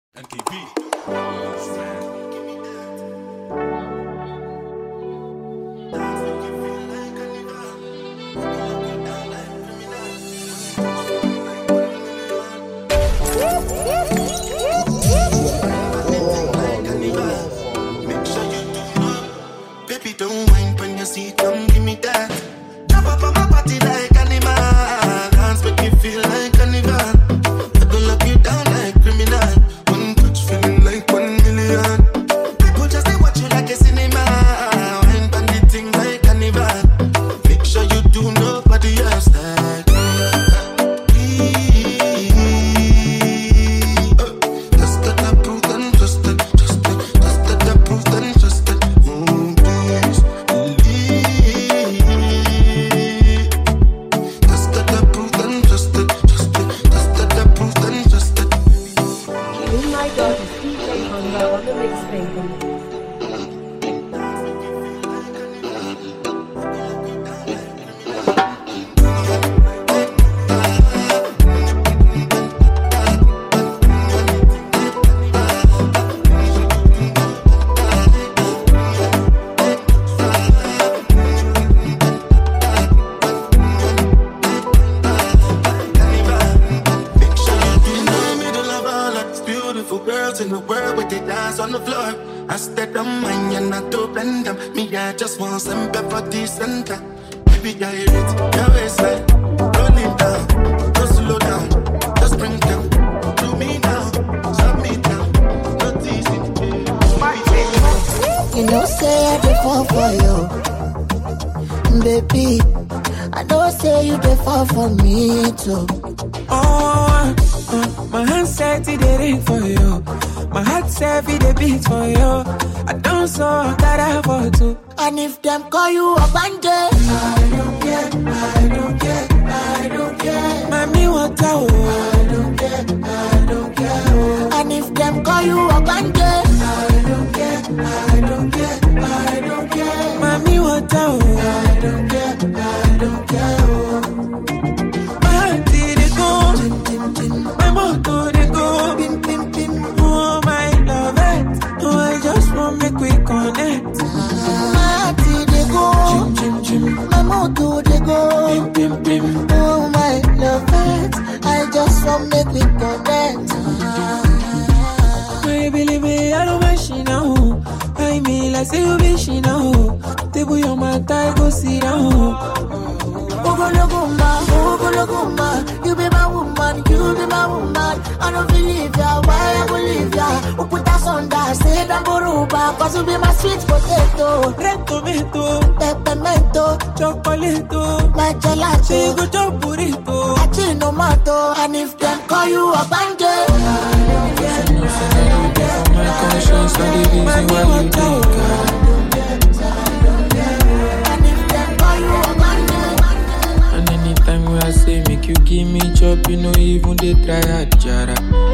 Baby, don't mind when you see, come give me that. Jump up on my body like animal. Dance make me feel like carnival. I don't lock you down like criminal. One touch feeling like 1 million. People just they watch you like a cinema. Wine bandit thing like carnival. Make sure you do nobody else that. Just that I prove and just that, just that I prove and just that. In the world with they dance on the floor, I step on mine and I do bend them. Me, I just want some pepper decent. Baby, I hit your waistline, roll it down, just slow down, just bring it down to me now, shut me down, not easy. You know, say I dey fall for you, baby. I know say you dey fall for me too. My hand said it ring for you. My heart said it beat for you. I don't so that I want to. And if them call you a bandit, I don't care, I don't care, I don't care. Mami, what I don't care, I don't care. And if them call you a bandit, I don't care, I don't care, I don't care. Mami, what I don't care, I don't care. My heart did it go. My motor they go. Pim, pim, pim. Oh my love it. Oh, I just want make we connect. My heart they go. My motor they go. Pim, pim, pim. Oh my love it. I just want make we connect. My baby, I don't mind she now. I mean like say you be she now. Table your mata, go sit down. You be my woman, you be my woman. I don't believe ya, why I believe ya? Who put us on that, say that boruba. Cause you be my sweet potato, red tomato, peppermento, chocolate, my gelato, say go chop burrito, achinomato. And if them call you a bandit, I don't care, my conscience, I the reason why you think and if them call you a bandit. Anytime when I say make you give me chop, you know even they try a jara.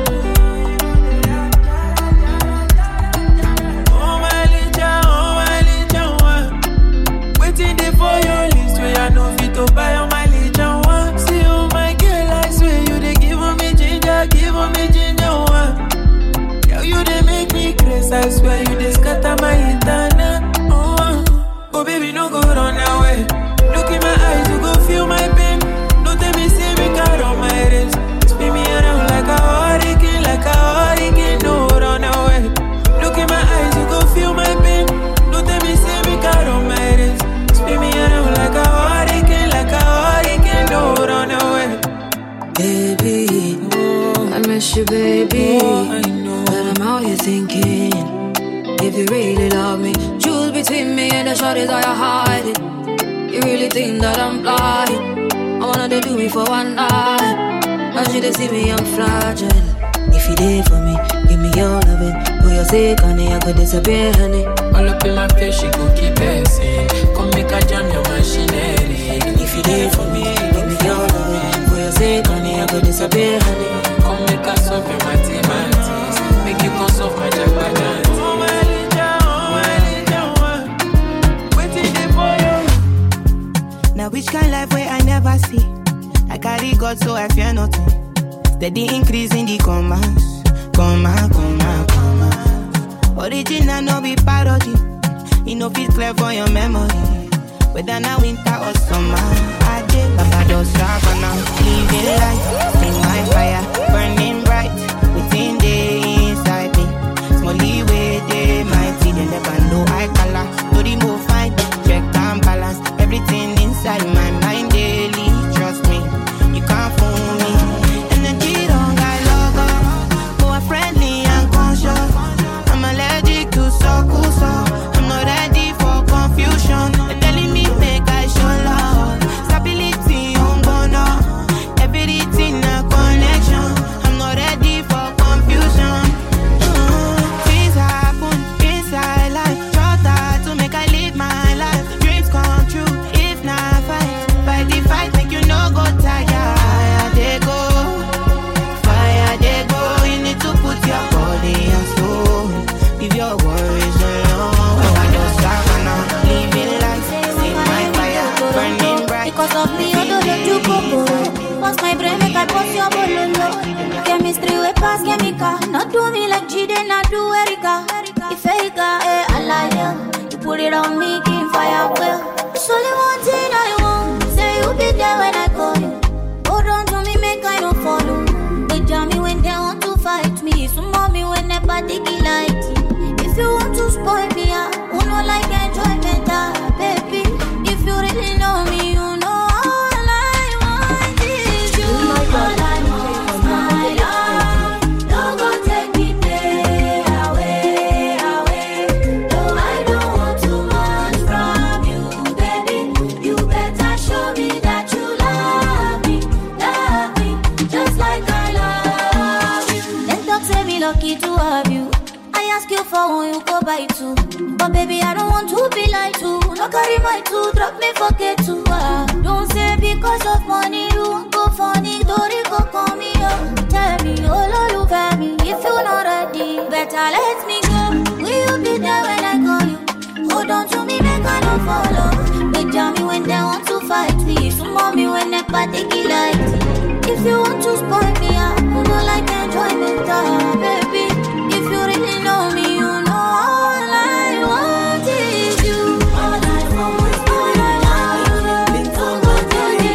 Oh my lija, waiting there for your list where I know fit to buy on my lija one. See oh my girl, I swear you they give me ginger, one. Girl you they make me crazy, I swear you they scatter my internet. Oh baby no go run away. Look in my eyes, you go feel my pain. Don't tell me, say me car on my wrist. Spin me around like a hurricane, no run away. Look in my eyes, you go feel my pain. Don't tell me, say me car on my wrist. Spin me around like a hurricane, no run away. Baby, I miss you, baby. Oh, I know. But I'm out here thinking, if you really love me, choose between me and the shorties or you hide it. You really think that I'm blind? I wanna they do me for one night. As you they see me, I'm fragile. If you there for me, give me your loving. For your sake, honey, I could disappear, honey. All up in my face, she go keep passing. Come make a jam your machinery. If you there for me, give me your loving. For your sake, honey, I could disappear, honey. Come make a solve your mathematics. Make you come solve my jack. Now which kind life where I never see? I carry God so I fear nothing. Steady increase in the commas. come on. Original no be parody. You know fit clear for your memory. Whether now winter or summer, I did Papa just Savannah. Living life, in my fire, burning bright within the inside me. Smally way they mighty, they never know I color. No remove fight, check and balance. Everything inside my mind daily. Trust me, you can't fool me. Energy don't got logo, more friendly and conscious. I'm allergic to so. I'm not ready for confusion. They're telling me make I show love. Stability on bono. Everything a connection. I'm not ready for confusion. Things happen inside life. Try to make I live my life. Dreams come true. If not fight the fight, make you no go tired. Fire they go. You need to put your body and soul. Leave your worries alone. Because of me, I don't let you go. Once my brain make I put your bololo. Chemistry we pass chemical. Not do me like Jide, not do Erica. If Erica, I like you. You put it on me, keep fire well. It's only one thing I want. Say you be there when I call you. Hold on to me, make I don't follow. They jam me when they want to fight me. So mommy when they party light. If you want to spoil me, I won't no like enjoyment, baby. If you really know me, you know all I want is you. All I want is my love. Don't go take me there, away. No, I don't want too much from you, baby. You better show me that you love me, just like I love you. Then talk say me lucky to have you. I ask you for when you go by two. But baby, I don't want to be like you. No carry my two, drop me, forget to. Don't say because of money, you won't go funny. Don't go call me up. Tell me, all you got me. If you're not ready, better let me go. Will you be there when I call you? Hold on to me, make I don't follow. They jam me when they want to fight me. So mommy when they party light. If you want to spoil me, I don't like enjoyment, baby. If you really know me, you know all I want is you. All I want is all I love. Don't go to the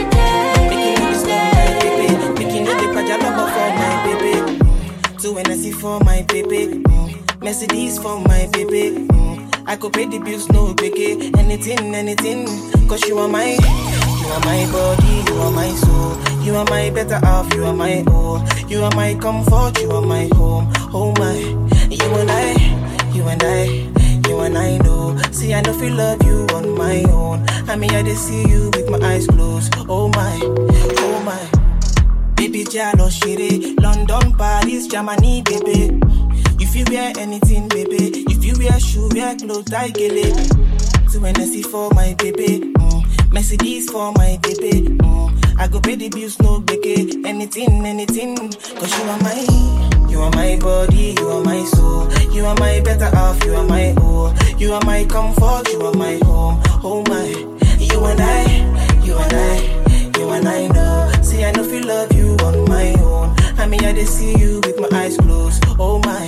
day. Making it for my baby. 2 NSC for my baby. Mercedes for my baby. I could pay the bills, no biggie. Anything. Cause you are my body, you are my soul. You are my better half, you are my all. You are my comfort, you are my home. Oh my, you and I know. See, I know feel love you on my own. I mean, I just see you with my eyes closed. Oh my. Baby, Jalo, Shiri, London, Paris, Germany, baby. If you wear anything, baby. If you wear shoe, wear clothes, I get it. 2 NSC for my baby. Mercedes for my baby. I go pay the bills, no biggie. Anything. Cause you are my body, you are my soul. You are my better half, you are my all. You are my comfort, you are my home. Oh my, you and I know. See, I know feel love you on my own. I mean, I just see you with my eyes closed. Oh my.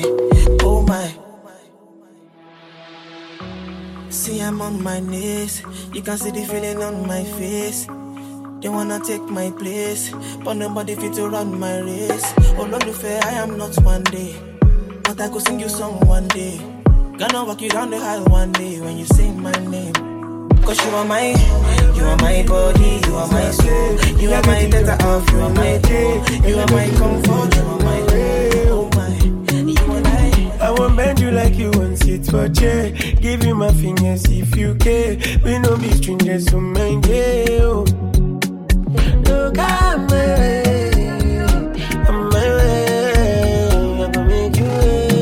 See, I'm on my knees. You can see the feeling on my face. They wanna take my place, but nobody fit to run my race. Oh Lord, fair, I am not one day, but I could sing you song one day. Gonna walk you down the aisle one day when you sing my name. Cause you are my body, you are my soul. You are my better half, you are my day. You are my comfort, you are my way. Oh my, you and I won't bend you like you want sit for chair. Give you my fingers if you care. We no be strangers, so mind you. Look at me, I'm my way. I'm gonna make you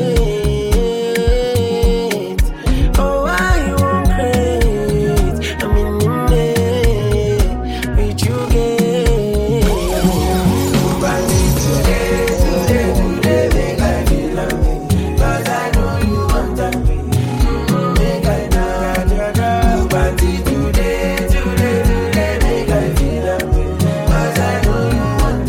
wait. Oh, why you won't create? I'm in the bed with you again. Today, make I feel like me. 'Cause I know you want that me. Make I know. Party today, make I feel like me. 'Cause I know you want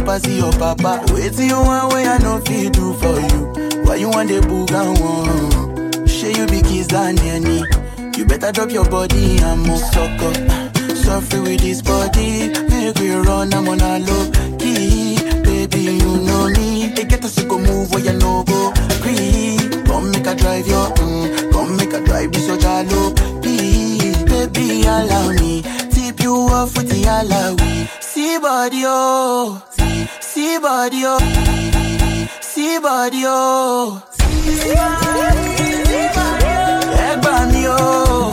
pass your papa. Wait till you want where I no fit do for you. Why you want the booga one? Share you be kiss than any. You better drop your body and move sucker. Suffer with this body. Make we run, I'm on a low key. Baby, you know me. They get us to go move where you no go. Creep. Come make a drive your come make a drive this your jalo. Please, baby, allow me. Tip you off with the alawi. See body, oh. See body, oh. See body, oh. Egg me, oh.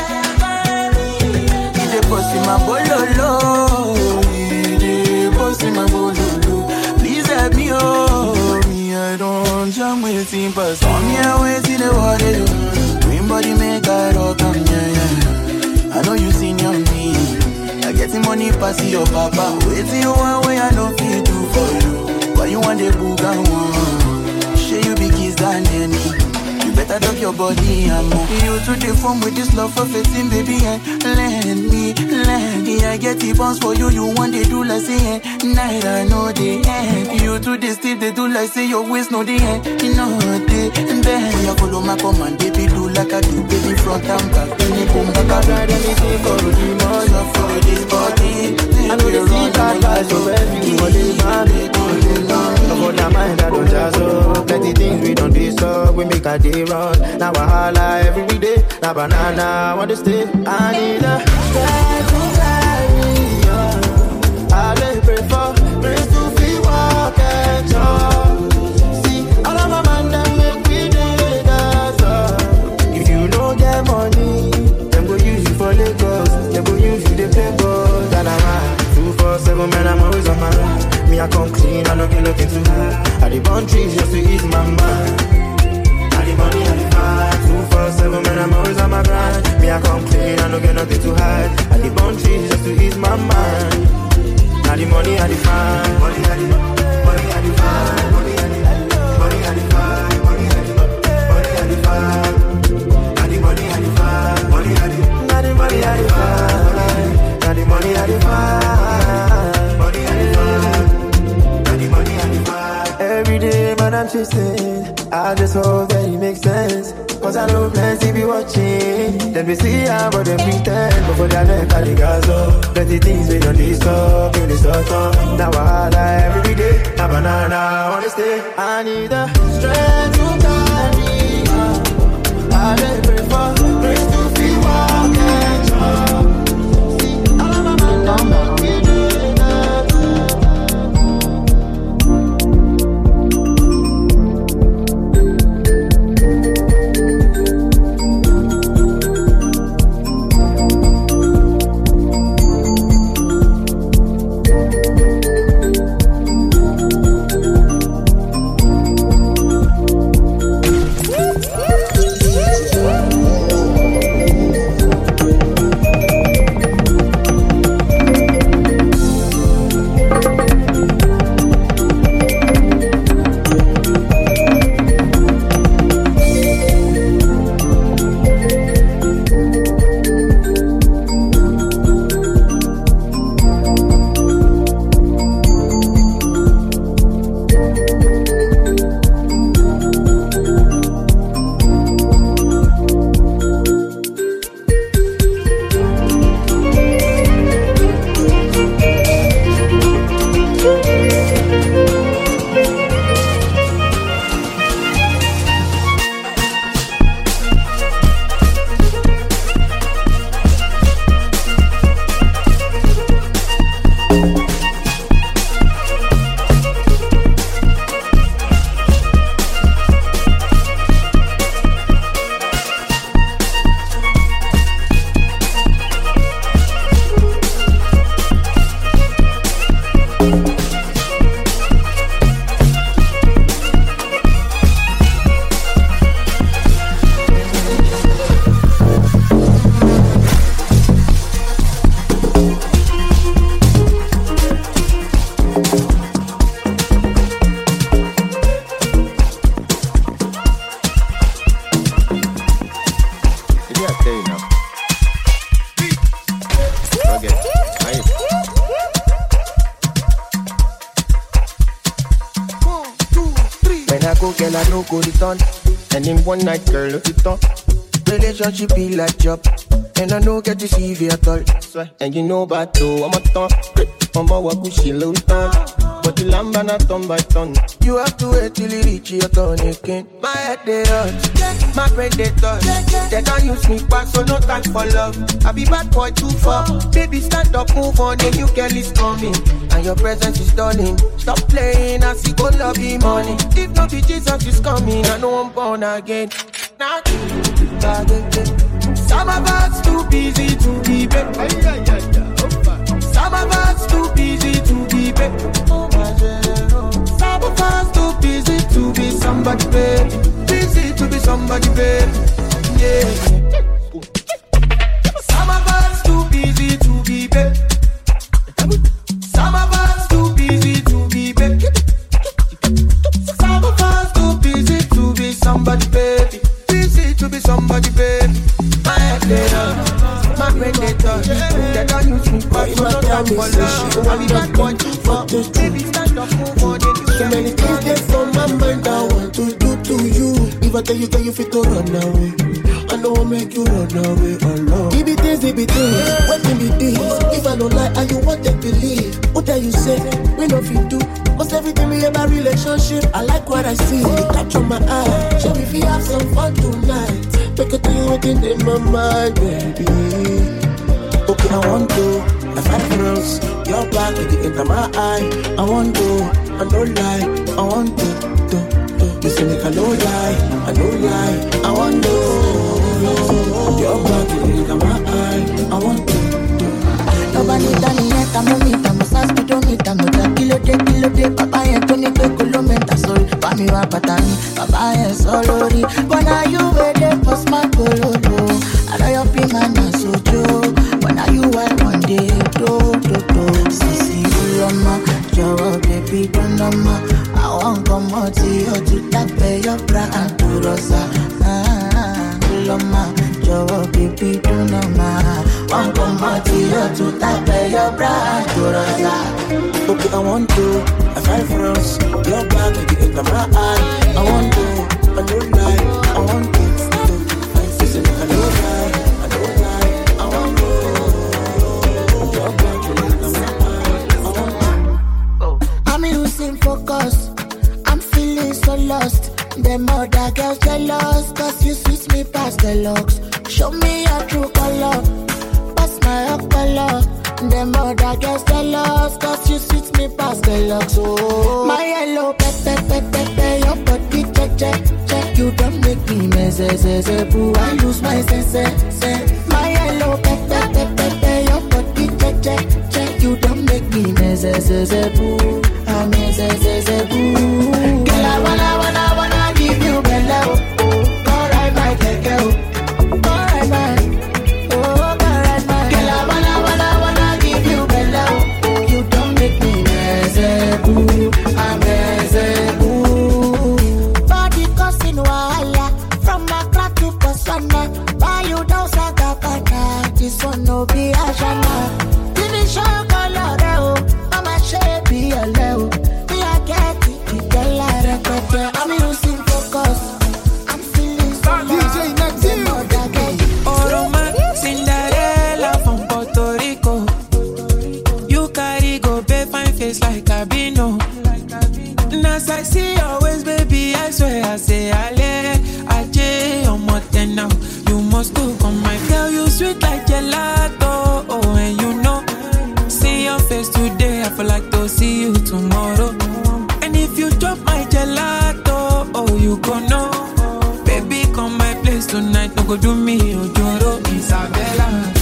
Ide post in my bololo. Ide post in my bololo. Please help me, oh. Me, I don't jam with him, but some here waiting the water. Dream body make I rock, yeah. I know you seen your me. I getting money pass your papa. Waiting you one way I don't feel do for you. Why you want the booga one? Share you be kiss than any. You better drop your body and move. You to the form with this love for 15, baby, and lend me. I get the bounce for you. You want they do like say night I know the end. You to the steep they do like say your waist know the end. You know the and then you follow my command, baby, do like I do, baby, front and back. Then you come back, I ride anything for the money, for this body. I know the sleep I got so baby, for this body. No for that mind I don't jazz up. Plenty things we don't disturb. We make a day run. Now I holla every day. Now banana I want to stay. I need a strength to carry on. I lay pray for grace to feel walk and talk. See all of my man them make we day dance up. If you don't get money, them go use you for Lagos. Them go use you to play ball. That I'm 247 man I'm always on my ride. Me I come clean, I don't get nothing to hide. I the burn trees just to ease my mind. I the money, I the fight. 247 man, I'm always on my grind. Me I come clean, I don't get nothing to hide. I the burn trees just to ease my mind. I the money, I the fight. Money, I the money, I the fight. Money, I the money, I the fight. Money, I the money, I the fight. I the money, I the fight. Money, I the money, I the fight. I the money, I the fight. Every day, man, I'm chasing. I just hope that it makes sense. Cause I know plenty be watching. Then we see how but they pretend. But for that neck, I think I saw plenty things we don't disturb. In this autumn, now I holla every day. Now banana, I wanna stay. I need the strength to carry on. I let pray for grace to feel walk and talk. See, all of my man down, we do that. When I go, girl, I no go return. And in one night, girl, look it up. Relationship be like job. And I no get to see you at all. And you know about though, I'm a ton. I'm a wakushi low ton. But the lamb and a ton by ton. You have to wait till you reach your turn again. My head they hurt, my brain they touch. They can't use me back, so no time for love. I be bad boy too far. Baby, stand up, move on, a new girl is coming. And your presence is stalling. Stop playing, I see good love be money. If not be Jesus is coming, I know I'm born again. Some of us too busy to be back. Some of us too busy to be back. Some of us too busy to be somebody, baby. Busy to be somebody, baby. Yeah. Some of us too busy to be back. Some of us too busy to be back. Some of us too busy to be somebody, baby. Busy to be somebody, baby. My head they up, my brain they touch. They don't use me for so no time for love. I be bad boy too far. Baby, stand up, move on. So many things that's on my mind I want to do to you. If I tell you, can you fit to run away? I know I'll make you run away alone. If it is, what can be this? If I don't lie, and you want to believe, what do you say? We know if you do. Cause everything we have a relationship, I like what I see. You catch on my eye. Show me if you have some fun tonight. Make it tell you what's in my mind, baby. Okay, I want to. I fight for us. Your back, it enter my eye. I want to. I don't lie. I want to. You say make I don't lie. I don't lie. I want to. Your back, it enter my eye. I want to. Nobody done yet, I'm on it, I'm a sass, we don't need, I'm not a kilo day, Papa and Tony Bekulomenta, sorry, Pami Wapatani, Papa and Solori, but now you ready for my cololo, I know your ping and a sojo, but now you are one day, do, Sisi, Uloma, Jawa, baby, don't know, I won't come out to you to tap your bra and to Rosa, Uloma, Jawa, baby, don't know, one come out to you to tap your bra to Rosa. Okay, I want to. I fight for us. Your back, I get into my eye. I want to. I don't lie. I want to. Listen, I don't lie. I don't lie. I want to. Your back, I get into my eye. I want to. I'm losing focus. I'm feeling so lost. Them other girls jealous, cause you switch me past the looks. Show me your true color. My color, them other girls jealous, cause you switch me past the locks. Oh, my yellow pepe, your body check. You don't make me mess, boo. I lose my sense. My yellow pepe, your body check. You don't make me mess, boo. I mess, boo. Girl, I wanna give you bello. Go ride my keke, go ride my. Body causing wahala from Accra to Botswana. Buy you down Sagapana. This one no be Ashana. Finish your color, Mama shape be a level. Me I get it, girl I record. I'm losing focus. I'm feeling so low. Oroma, Cinderella from Puerto Rico. You carry go pay fine face like a Bino. As I see your ways, baby, I swear I say Aje, I'm more than now. You must go come, my girl, you sweet like gelato. Oh, and you know, see your face today, I feel like to see you tomorrow. And if you drop my gelato, oh, you gon' know. Baby, come my place tonight, no go do me, Ojoro, Isabella.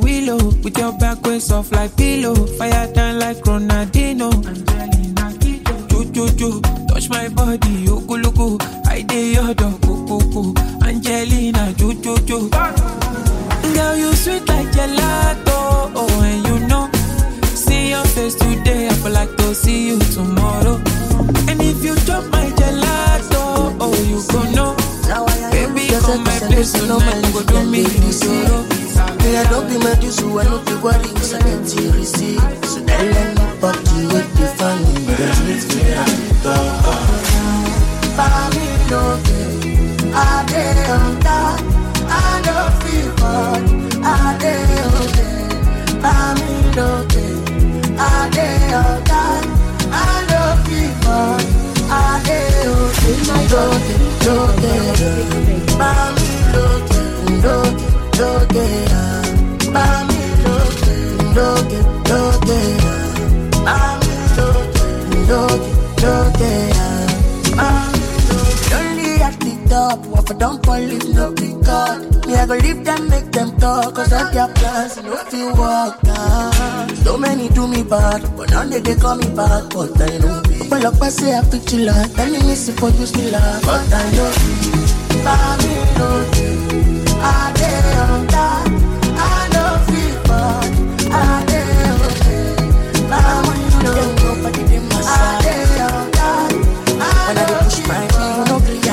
With your back way soft like pillow, fire down like Ronaldinho. Angelina Kiddo. jo. Touch my body, okoloko. I dey your dog, koko. Angelina, jo. Girl, you sweet like gelato, oh, and you know. See your face today, I feel like to see you tomorrow. And if you drop my gelato, oh, you gon' know. Baby, come my place tonight, go do me zero. Me, I don't be mad, you so I don't be worried, so I can't see receipt. So then let me pop you with the funny, there's me to the I did on that, I don't feel good. I did on that, I did on that, I don't feel good. I did on If I don't believe no be God, me I go leave them, make them talk. Cause I got plans, no feel walk out. So many do me bad, but now they call me back. But I know well up I say I picture like then you miss it for you still like. But I know I did on that, I know feel bad, I did on that, nobody did my side. I did on that, when I push my feet, you know clear.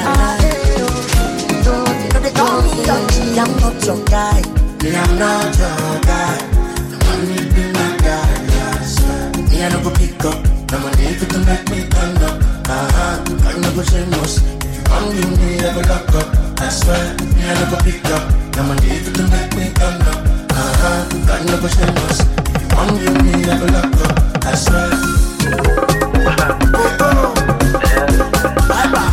I'm not your guy, me I'm not your guy. The money be my guy, yeah, I swear. Me I no go pick up, no money if it to make me turn up. I no go shameless. If you want me, I go lock up, I swear. Me I no go pick up, no money if it to make me turn up. I no go shameless. If you want me, I go lock up, I swear. Bye bye.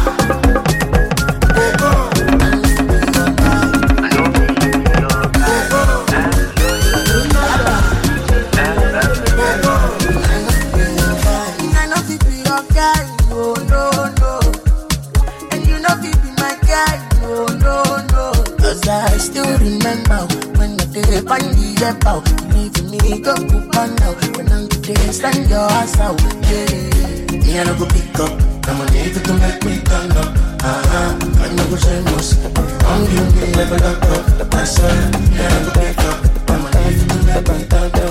I still remember when the day finally left out. You leaving me, go on now. When I'm there, stand your ass out. Yeah, me I no go pick up. I'm gonna need it to make me turn up. I no go shameless. I'm you, me never lock up. I swear, me I no go pick up. I'm gonna need it to make me turn up.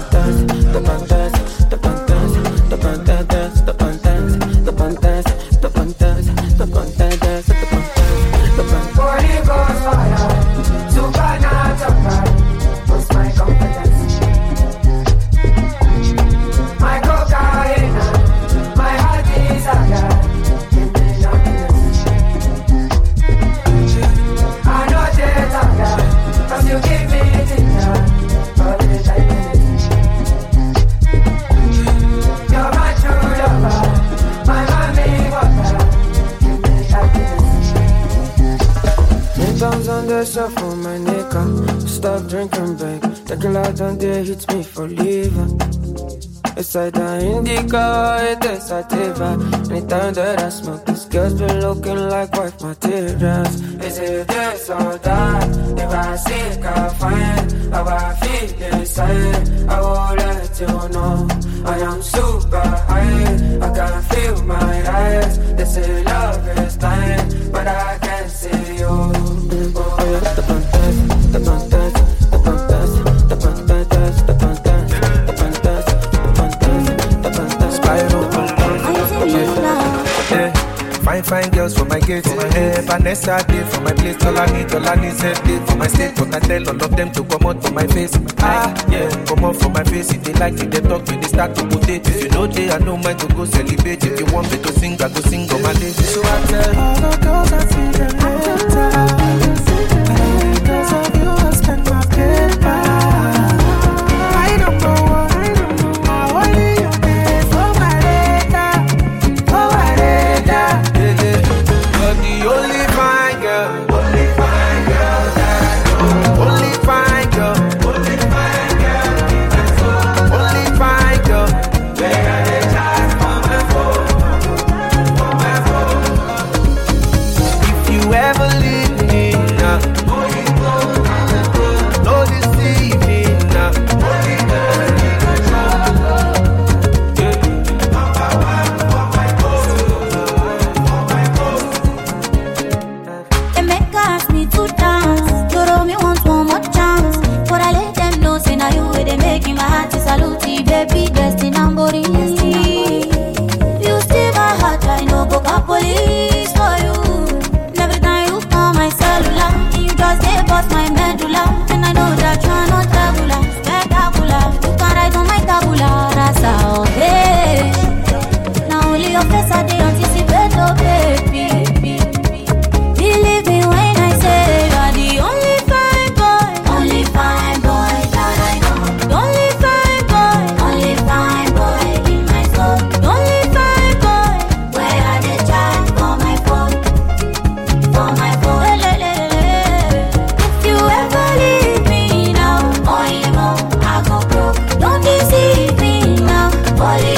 For my nigga, stop drinking, babe. The girl out on there hits me for leaving. It's like the indica, it is a sativa. Anytime that I smoke, this girl's been looking like white materials. Is it this or that? If I seek, I find how I feel inside. I will let you know I am super high. I can feel my eyes. They say love is blind, but I can't see you. Fine girls for my gate. Vanessa day for my place. All I need is a day for my state. But I tell all of them to come out for my face. Yeah, come out for my face. If they like it, they talk me, they start to put it. If you know they, I don't mind to go celebrate. If you want me to sing, I go sing on my day. So I tell all the girls I see them later. Because of you, I spend my paper. I don't know what, only you pay for my radar. For my radar. You're the only fine girl that I know. Only fine girl. Only fine girl. Where are they just on my phone? If you ever leave me now, know this sea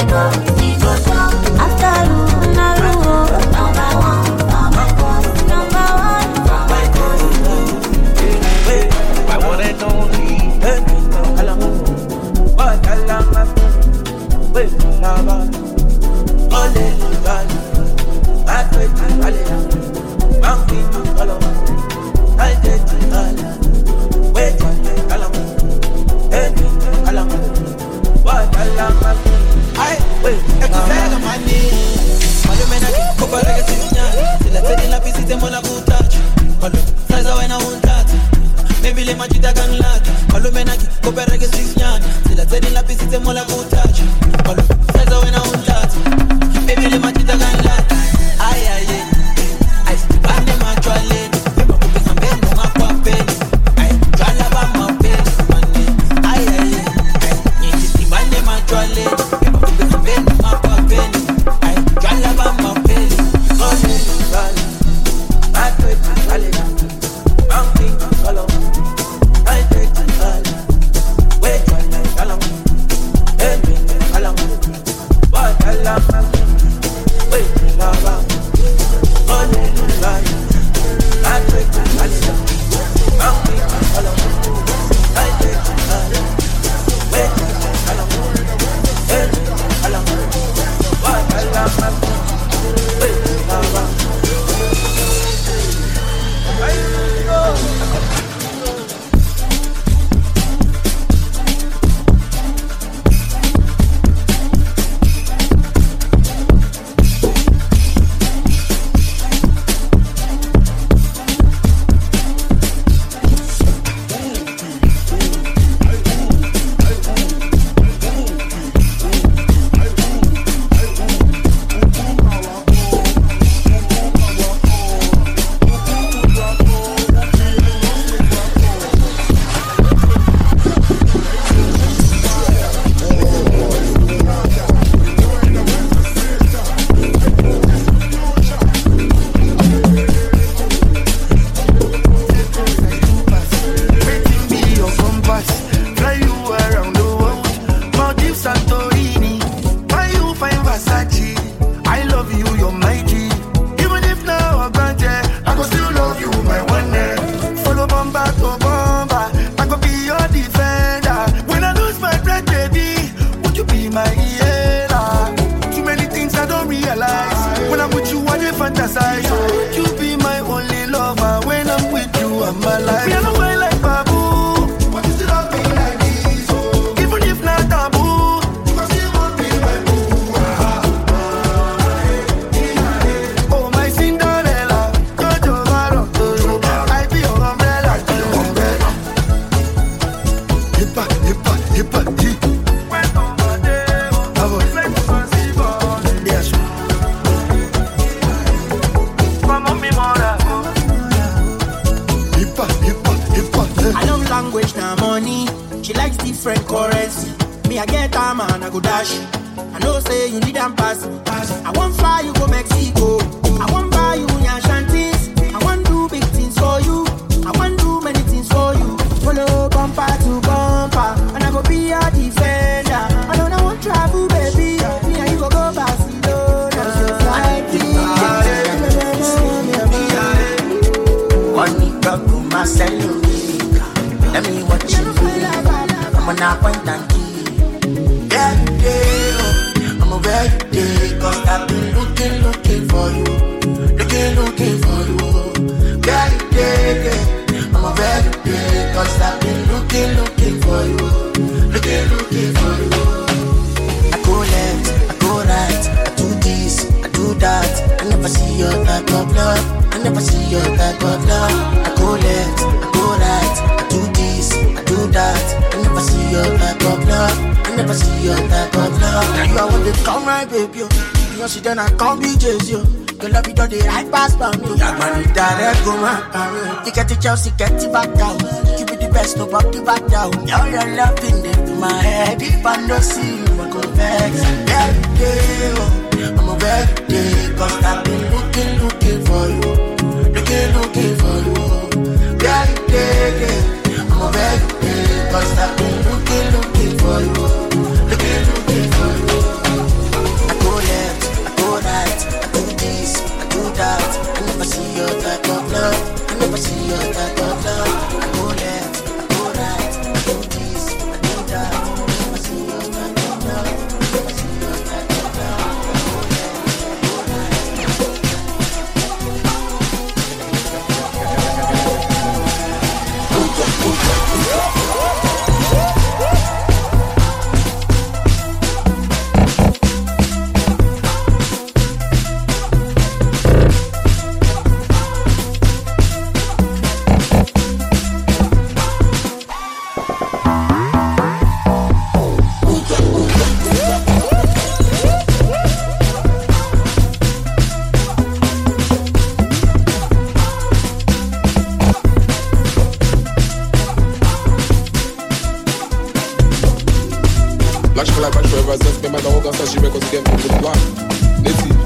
Chelsea, get it back down. Give me the best, no back to back down. Now you're laughing into my head. If I don't see you, I go vex. Every day, I'm a very day. Cause I've been looking for you. Looking for you. Every day, I'm a very day. Cause I've been looking for you. Looking for you. She records get me with black. Let's see.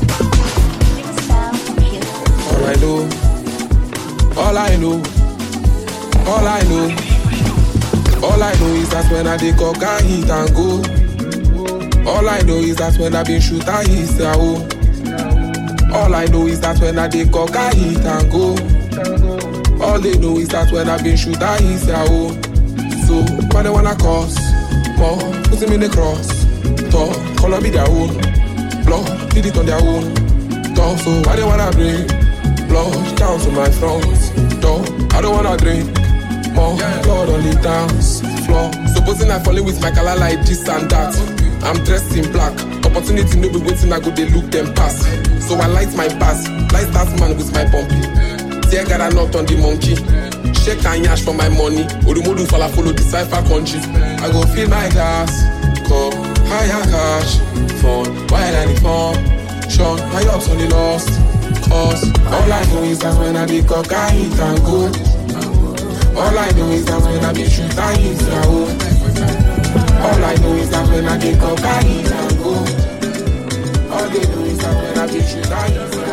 All I know, all I know, all I know, all I know is that when I dey cock I hit and go. All I know is that when I been shoot I hit and go. All I know is that when I dey cock I hit and go. All they know is that when I been shoot I hit and go. So why they wanna cause more? Put him in the cross. Talk, color be their own. Blood, did it on their own. Talk, so why they wanna bring blood down to my front door? I don't wanna drink more blood on the dance floor. Supposing I falling with my color like this and that. I'm dressed in black. Opportunity no be waiting, I go they look them pass. So I light my pass, light that man with my bumpy. Tear got a knot on the monkey. Shake and yash for my money. Odumodu follow the cipher country. I go fill my glass, cup, higher cash, phone, while I the phone. Sean, my ups on the lost. Cause all I know is that when I be cock, I hit and go. All I know is that when I be shoot, I hit and go. All I know is that when I be cock, I hit and go. All they know is that when I be shoot, I hit and go.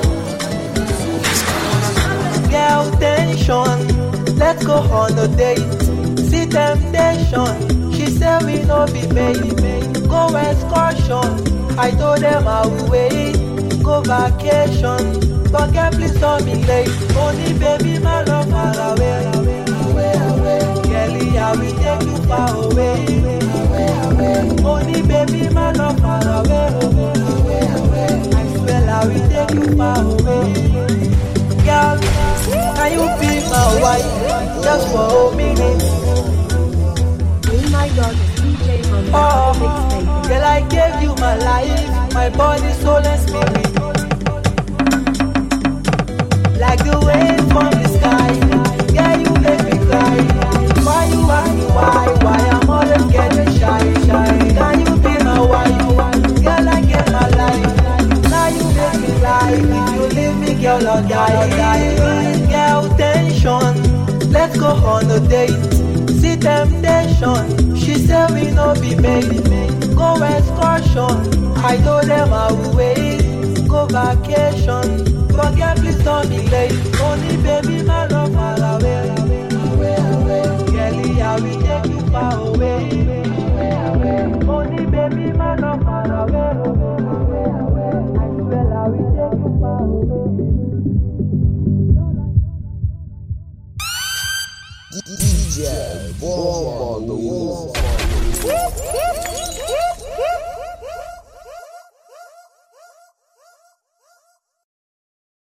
Girl, tension, let's go on a date. See temptation, she said we no be made. Go excursion, I told them I will wait. Go vacation, but girl please don't be late. Only baby my love far away. Girlie, I will take you far away. Only baby my love far away. I swear I will take you far away. Girl, can you be my wife just for a minute? My God, DJ from girl, I gave you my life, my body, soul and spirit. Like the wave from the sky, girl, you make me cry. Why you ask me why I'm always getting shy? Can you be my wife? Girl, I gave my life. Now you make me lie. If you leave me, girl, I'll die. Girl, tension, let's go on a date. See temptation, she said we no be made. Go excursion, I told them I will wait. Go vacation, but girl please don't be late. Only baby my love far away. Girlie, I will take you far away. Only baby my love far away. I swear I will take you far away. DJ Bomb on the wall.